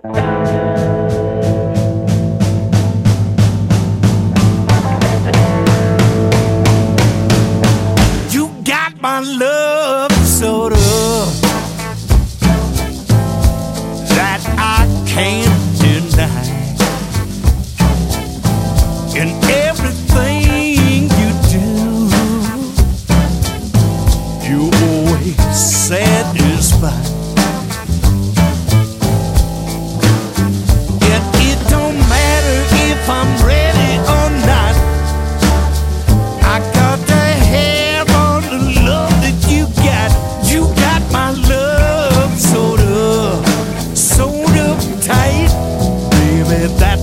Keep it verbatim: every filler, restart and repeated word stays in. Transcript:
You got my love sort of that I can't deny. In everything you do, you always satisfy. It, it don't matter if I'm ready or not. I got to have all the love that you got. You got my love sort of, sort of tight, baby. That